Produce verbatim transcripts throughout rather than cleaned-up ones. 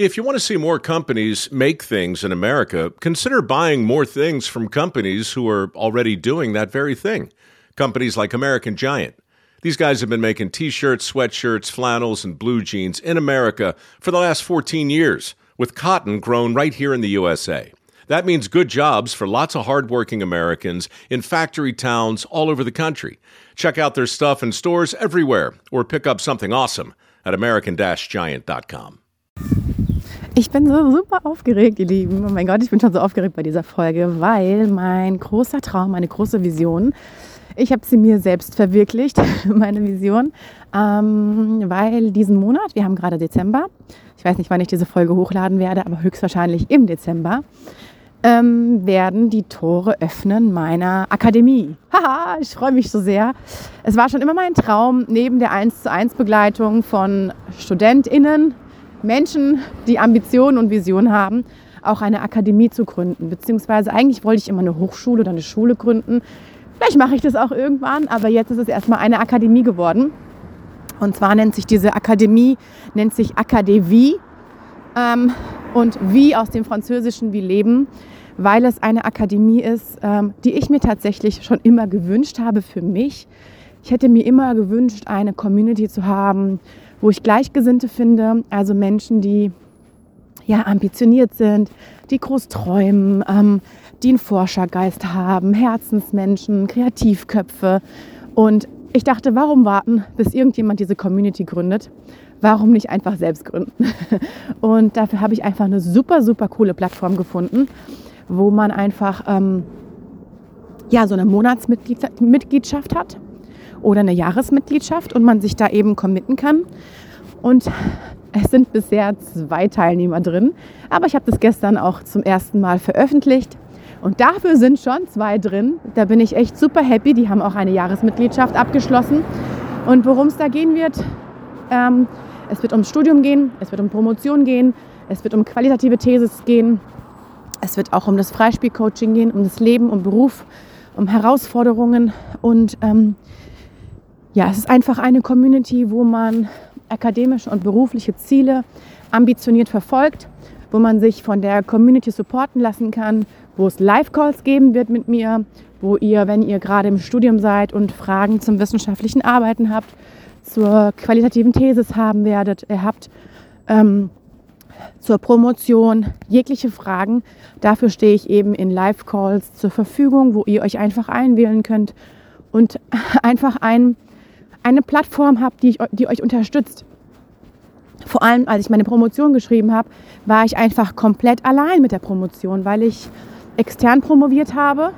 If you want to see more companies make things in America, consider buying more things from companies who are already doing that very thing. Companies like American Giant. These guys have been making T-shirts, sweatshirts, flannels, and blue jeans in America for the last fourteen years, with cotton grown right here in the U S A. That means good jobs for lots of hardworking Americans in factory towns all over the country. Check out their stuff in stores everywhere or pick up something awesome at American Giant dot com. Ich bin so super aufgeregt, ihr Lieben. Oh mein Gott, ich bin schon so aufgeregt bei dieser Folge, weil mein großer Traum, meine große Vision, ich habe sie mir selbst verwirklicht, meine Vision, ähm, weil diesen Monat, wir haben gerade Dezember, ich weiß nicht, wann ich diese Folge hochladen werde, aber höchstwahrscheinlich im Dezember, ähm, werden die Tore öffnen meiner Akademie. Haha, ich freue mich so sehr. Es war schon immer mein Traum, neben der eins zu eins Begleitung von StudentInnen, Menschen, die Ambitionen und Visionen haben, auch eine Akademie zu gründen. Beziehungsweise eigentlich wollte ich immer eine Hochschule oder eine Schule gründen. Vielleicht mache ich das auch irgendwann, aber jetzt ist es erstmal eine Akademie geworden. Und zwar nennt sich diese Akademie, nennt sich Akadevie ähm, und wie aus dem Französischen wie Leben, weil es eine Akademie ist, ähm, die ich mir tatsächlich schon immer gewünscht habe für mich. Ich hätte mir immer gewünscht, eine Community zu haben, wo ich Gleichgesinnte finde, also Menschen, die ja, ambitioniert sind, die groß träumen, ähm, die einen Forschergeist haben, Herzensmenschen, Kreativköpfe. Und ich dachte, warum warten, bis irgendjemand diese Community gründet? Warum nicht einfach selbst gründen? Und dafür habe ich einfach eine super, super coole Plattform gefunden, wo man einfach ähm, ja, so eine Monatsmitgliedschaft hat oder eine Jahresmitgliedschaft und man sich da eben committen kann. Und es sind bisher zwei Teilnehmer drin, aber ich habe das gestern auch zum ersten Mal veröffentlicht und dafür sind schon zwei drin. Da bin ich echt super happy. Die haben auch eine Jahresmitgliedschaft abgeschlossen. Und worum es da gehen wird, ähm, es wird ums Studium gehen, es wird um Promotion gehen, es wird um qualitative Thesis gehen, es wird auch um das Freispielcoaching gehen, um das Leben, um Beruf, um Herausforderungen und ähm, ja, es ist einfach eine Community, wo man akademische und berufliche Ziele ambitioniert verfolgt, wo man sich von der Community supporten lassen kann, wo es Live-Calls geben wird mit mir, wo ihr, wenn ihr gerade im Studium seid und Fragen zum wissenschaftlichen Arbeiten habt, zur qualitativen Thesis haben werdet, ihr habt ähm, zur Promotion jegliche Fragen. Dafür stehe ich eben in Live-Calls zur Verfügung, wo ihr euch einfach einwählen könnt und einfach ein eine Plattform habt, die, ich, die euch unterstützt. Vor allem, als ich meine Promotion geschrieben habe, war ich einfach komplett allein mit der Promotion, weil ich extern promoviert habe.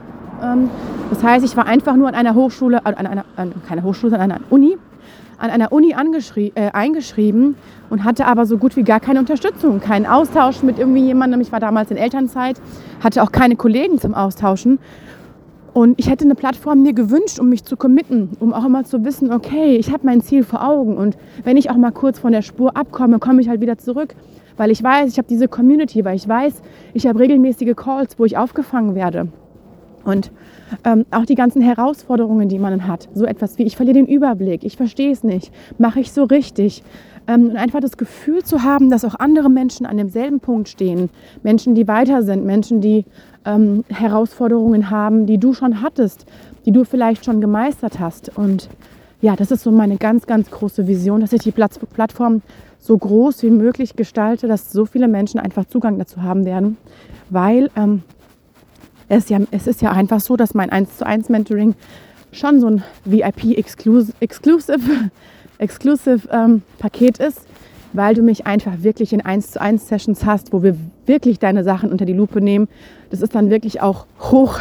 Das heißt, ich war einfach nur an einer Hochschule, an einer, an, keine Hochschule, sondern an einer Uni, an einer Uni äh, eingeschrieben und hatte aber so gut wie gar keine Unterstützung, keinen Austausch mit irgendwie jemandem. Ich war damals in Elternzeit, hatte auch keine Kollegen zum Austauschen. Und ich hätte eine Plattform mir gewünscht, um mich zu committen, um auch immer zu wissen, okay, ich habe mein Ziel vor Augen und wenn ich auch mal kurz von der Spur abkomme, komme ich halt wieder zurück, weil ich weiß, ich habe diese Community, weil ich weiß, ich habe regelmäßige Calls, wo ich aufgefangen werde. Und ähm, auch die ganzen Herausforderungen, die man hat, so etwas wie, ich verliere den Überblick, ich verstehe es nicht, mache ich so richtig. Ähm, und einfach das Gefühl zu haben, dass auch andere Menschen an demselben Punkt stehen, Menschen, die weiter sind, Menschen, die ähm, Herausforderungen haben, die du schon hattest, die du vielleicht schon gemeistert hast. Und ja, das ist so meine ganz, ganz große Vision, dass ich die Platz- Plattform so groß wie möglich gestalte, dass so viele Menschen einfach Zugang dazu haben werden, weil ähm, es, ja, es ist ja einfach so, dass mein eins zu eins Mentoring schon so ein V I P-Exclusive Exclusive, Exclusive ähm, Paket ist, weil du mich einfach wirklich in eins zu eins Sessions hast, wo wir wirklich deine Sachen unter die Lupe nehmen. Das ist dann wirklich auch hoch,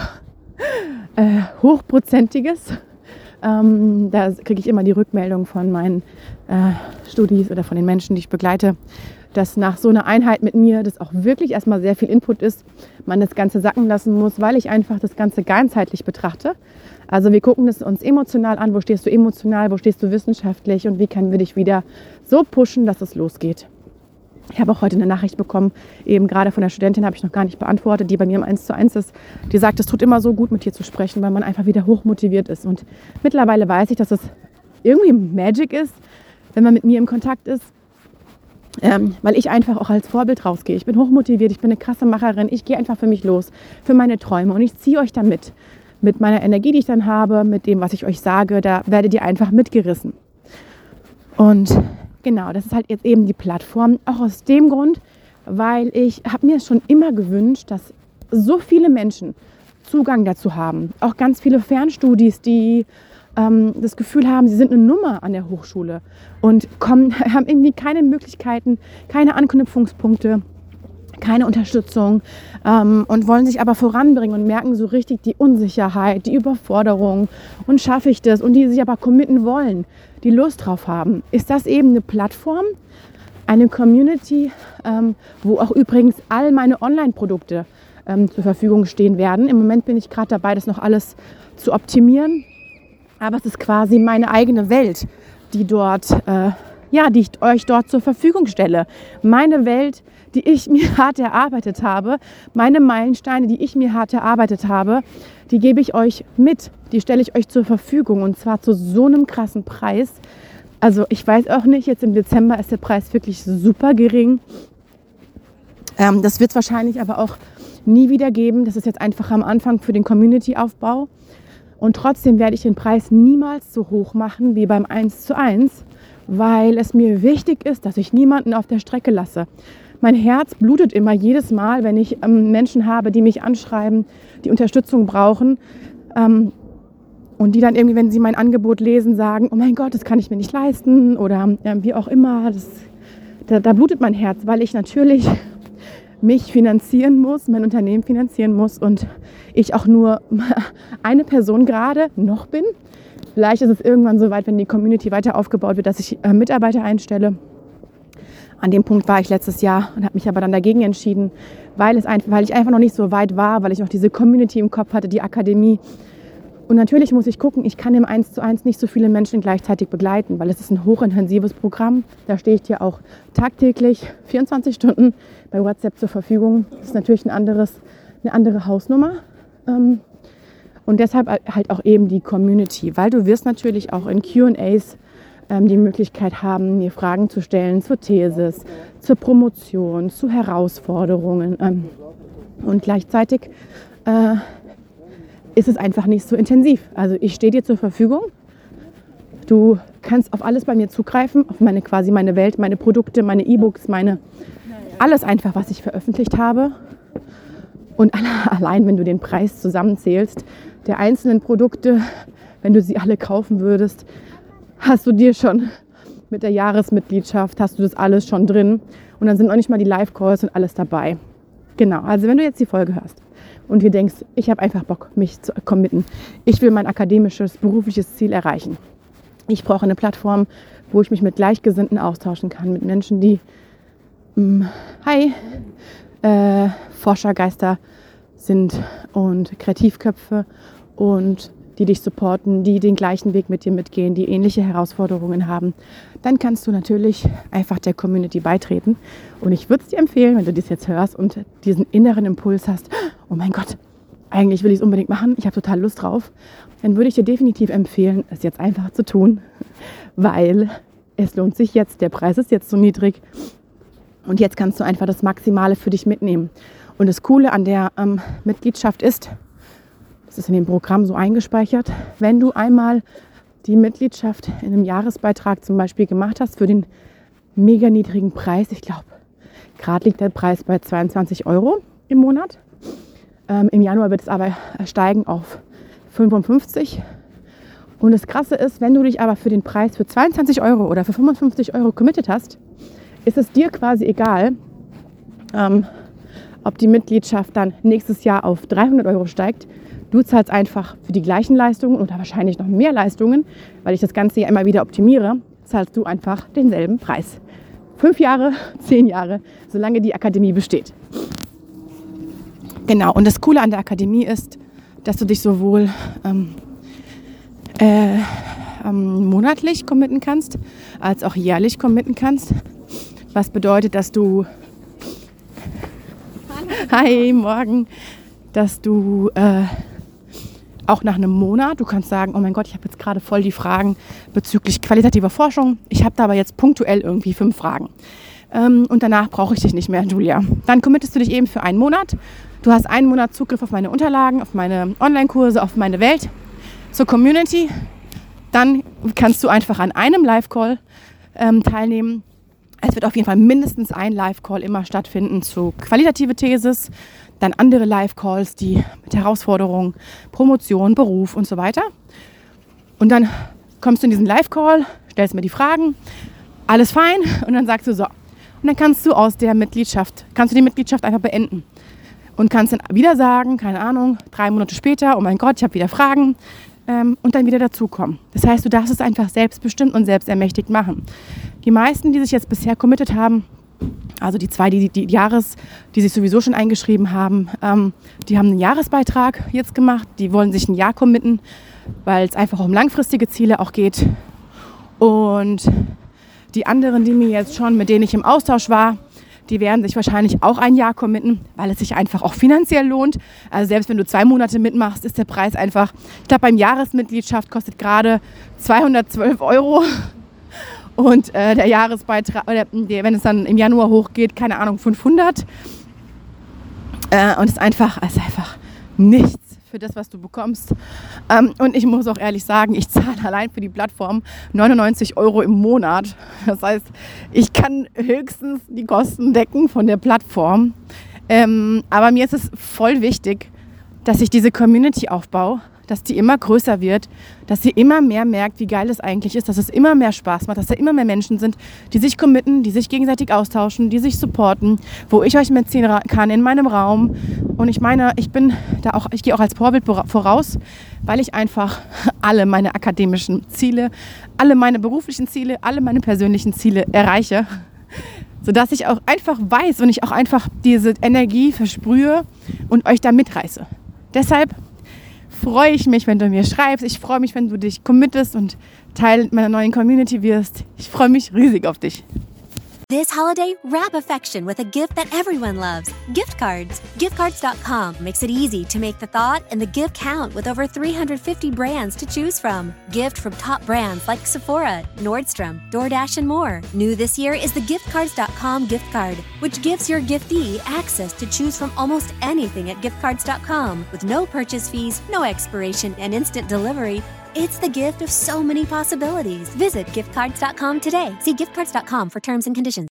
äh, hochprozentiges. Ähm, da kriege ich immer die Rückmeldung von meinen äh, Studis oder von den Menschen, die ich begleite, dass nach so einer Einheit mit mir das auch wirklich erstmal sehr viel Input ist, man das Ganze sacken lassen muss, weil ich einfach das Ganze ganzheitlich betrachte. Also wir gucken das uns emotional an, wo stehst du emotional, wo stehst du wissenschaftlich und wie können wir dich wieder so pushen, dass es losgeht. Ich habe auch heute eine Nachricht bekommen, eben gerade von der Studentin, habe ich noch gar nicht beantwortet, die bei mir im eins zu eins ist, die sagt, es tut immer so gut, mit dir zu sprechen, weil man einfach wieder hochmotiviert ist. Und mittlerweile weiß ich, dass es irgendwie Magic ist, wenn man mit mir im Kontakt ist. Ähm, weil ich einfach auch als Vorbild rausgehe. Ich bin hochmotiviert, ich bin eine krasse Macherin, ich gehe einfach für mich los, für meine Träume und ich ziehe euch da mit. Mit meiner Energie, die ich dann habe, mit dem, was ich euch sage, da werdet ihr einfach mitgerissen. Und genau, das ist halt jetzt eben die Plattform, auch aus dem Grund, weil ich habe mir schon immer gewünscht, dass so viele Menschen Zugang dazu haben. Auch ganz viele Fernstudis, die ähm, das Gefühl haben, sie sind eine Nummer an der Hochschule und kommen, haben irgendwie keine Möglichkeiten, keine Anknüpfungspunkte, keine Unterstützung ähm, und wollen sich aber voranbringen und merken so richtig die Unsicherheit, die Überforderung und schaffe ich das und die sich aber committen wollen, die Lust drauf haben. Ist das eben eine Plattform, eine Community, ähm, wo auch übrigens all meine Online-Produkte ähm, zur Verfügung stehen werden. Im Moment bin ich gerade dabei, das noch alles zu optimieren, aber es ist quasi meine eigene Welt, die dort, äh, ja, die ich euch dort zur Verfügung stelle. Meine Welt, die ich mir hart erarbeitet habe, meine Meilensteine, die ich mir hart erarbeitet habe, die gebe ich euch mit, die stelle ich euch zur Verfügung und zwar zu so einem krassen Preis. Also ich weiß auch nicht, jetzt im Dezember ist der Preis wirklich super gering. Ähm, das wird es wahrscheinlich aber auch nie wieder geben. Das ist jetzt einfach am Anfang für den Community-Aufbau. Und trotzdem werde ich den Preis niemals so hoch machen wie beim eins zu eins, weil es mir wichtig ist, dass ich niemanden auf der Strecke lasse. Mein Herz blutet immer jedes Mal, wenn ich ähm, Menschen habe, die mich anschreiben, die Unterstützung brauchen ähm, und die dann irgendwie, wenn sie mein Angebot lesen, sagen, oh mein Gott, das kann ich mir nicht leisten oder äh, wie auch immer. Das, da, da blutet mein Herz, weil ich natürlich mich finanzieren muss, mein Unternehmen finanzieren muss und ich auch nur eine Person gerade noch bin. Vielleicht ist es irgendwann so weit, wenn die Community weiter aufgebaut wird, dass ich äh, Mitarbeiter einstelle. An dem Punkt war ich letztes Jahr und habe mich aber dann dagegen entschieden, weil, es ein, weil ich einfach noch nicht so weit war, weil ich noch diese Community im Kopf hatte, die Akademie. Und natürlich muss ich gucken, ich kann im eins zu eins nicht so viele Menschen gleichzeitig begleiten, weil es ist ein hochintensives Programm. Da stehe ich dir auch tagtäglich vierundzwanzig Stunden bei WhatsApp zur Verfügung. Das ist natürlich ein anderes, eine andere Hausnummer. Und deshalb halt auch eben die Community, weil du wirst natürlich auch in Q und A's die Möglichkeit haben, mir Fragen zu stellen zur Thesis, zur Promotion, zu Herausforderungen. Ähm, und gleichzeitig äh, ist es einfach nicht so intensiv. Also ich stehe dir zur Verfügung. Du kannst auf alles bei mir zugreifen, auf meine quasi meine Welt, meine Produkte, meine E-Books, meine alles einfach, was ich veröffentlicht habe. Und allein, wenn du den Preis zusammenzählst, der einzelnen Produkte, wenn du sie alle kaufen würdest, hast du dir schon mit der Jahresmitgliedschaft, hast du das alles schon drin. Und dann sind auch nicht mal die Live-Calls und alles dabei. Genau, also wenn du jetzt die Folge hörst und dir denkst, ich habe einfach Bock, mich zu committen. Ich will mein akademisches, berufliches Ziel erreichen. Ich brauche eine Plattform, wo ich mich mit Gleichgesinnten austauschen kann, mit Menschen, die mh, hi, äh, Forschergeister sind und Kreativköpfe und die dich supporten, die den gleichen Weg mit dir mitgehen, die ähnliche Herausforderungen haben, dann kannst du natürlich einfach der Community beitreten. Und ich würde es dir empfehlen, wenn du das jetzt hörst und diesen inneren Impuls hast, oh mein Gott, eigentlich will ich es unbedingt machen, ich habe total Lust drauf, dann würde ich dir definitiv empfehlen, es jetzt einfach zu tun, weil es lohnt sich jetzt, der Preis ist jetzt so niedrig und jetzt kannst du einfach das Maximale für dich mitnehmen. Und das Coole an der ähm, Mitgliedschaft ist, das ist in dem Programm so eingespeichert, wenn du einmal die Mitgliedschaft in einem Jahresbeitrag zum Beispiel gemacht hast für den mega niedrigen Preis, ich glaube, gerade liegt der Preis bei zweiundzwanzig Euro im Monat. Ähm, Im Januar wird es aber steigen auf fünfundfünfzig. Und das Krasse ist, wenn du dich aber für den Preis für zweiundzwanzig Euro oder für fünfundfünfzig Euro committed hast, ist es dir quasi egal, ähm, ob die Mitgliedschaft dann nächstes Jahr auf dreihundert Euro steigt. Du zahlst einfach für die gleichen Leistungen oder wahrscheinlich noch mehr Leistungen, weil ich das Ganze ja immer wieder optimiere, zahlst du einfach denselben Preis. Fünf Jahre, zehn Jahre, solange die Akademie besteht. Genau, und das Coole an der Akademie ist, dass du dich sowohl ähm, äh, ähm, monatlich committen kannst, als auch jährlich committen kannst. Was bedeutet, dass du Hi, morgen, dass du äh, auch nach einem Monat, du kannst sagen, oh mein Gott, ich habe jetzt gerade voll die Fragen bezüglich qualitativer Forschung. Ich habe da aber jetzt punktuell irgendwie fünf Fragen. ähm, und danach brauche ich dich nicht mehr, Julia. Dann committest du dich eben für einen Monat. Du hast einen Monat Zugriff auf meine Unterlagen, auf meine Online-Kurse, auf meine Welt, zur Community. Dann kannst du einfach an einem Live-Call ähm, teilnehmen. Es wird auf jeden Fall mindestens ein Live-Call immer stattfinden zu qualitative Thesis, dann andere Live-Calls, die mit Herausforderungen, Promotion, Beruf und so weiter. Und dann kommst du in diesen Live-Call, stellst mir die Fragen, alles fein und dann sagst du so. Und dann kannst du aus der Mitgliedschaft, kannst du die Mitgliedschaft einfach beenden. Und kannst dann wieder sagen, keine Ahnung, drei Monate später, oh mein Gott, ich habe wieder Fragen ähm, und dann wieder dazukommen. Das heißt, du darfst es einfach selbstbestimmt und selbstermächtigt machen. Die meisten, die sich jetzt bisher committed haben, also die zwei, die, die, die Jahres, die sich sowieso schon eingeschrieben haben, ähm, die haben einen Jahresbeitrag jetzt gemacht, die wollen sich ein Jahr committen, weil es einfach um langfristige Ziele auch geht. Und die anderen, die mir jetzt schon, mit denen ich im Austausch war, die werden sich wahrscheinlich auch ein Jahr committen, weil es sich einfach auch finanziell lohnt. Also selbst wenn du zwei Monate mitmachst, ist der Preis einfach, ich glaube beim Jahresmitgliedschaft kostet gerade zweihundertzwölf Euro und äh, der Jahresbeitrag, oder wenn es dann im Januar hochgeht, keine Ahnung, fünfhundert. Äh, und es ist einfach, es ist einfach nichts für das, was du bekommst. Ähm, und ich muss auch ehrlich sagen, ich zahle allein für die Plattform neunundneunzig Euro im Monat. Das heißt, ich kann höchstens die Kosten decken von der Plattform. Ähm, aber mir ist es voll wichtig, dass ich diese Community aufbaue, dass die immer größer wird, dass sie immer mehr merkt, wie geil es eigentlich ist, dass es immer mehr Spaß macht, dass da immer mehr Menschen sind, die sich committen, die sich gegenseitig austauschen, die sich supporten, wo ich euch mitziehen kann in meinem Raum. Und ich meine, ich bin da auch, ich gehe auch als Vorbild voraus, weil ich einfach alle meine akademischen Ziele, alle meine beruflichen Ziele, alle meine persönlichen Ziele erreiche, sodass ich auch einfach weiß und ich auch einfach diese Energie versprühe und euch da mitreiße. Deshalb freue ich mich, wenn du mir schreibst. Ich freue mich, wenn du dich committest und Teil meiner neuen Community wirst. Ich freue mich riesig auf dich. This holiday, wrap affection with a gift that everyone loves, gift cards. gift cards dot com makes it easy to make the thought and the gift count with over three hundred fifty brands to choose from. Gift from top brands like Sephora, Nordstrom, DoorDash, and more. New this year is the gift cards dot com gift card, which gives your giftee access to choose from almost anything at gift cards dot com with no purchase fees, no expiration, and instant delivery. It's the gift of so many possibilities. Visit gift cards dot com today. See gift cards dot com for terms and conditions.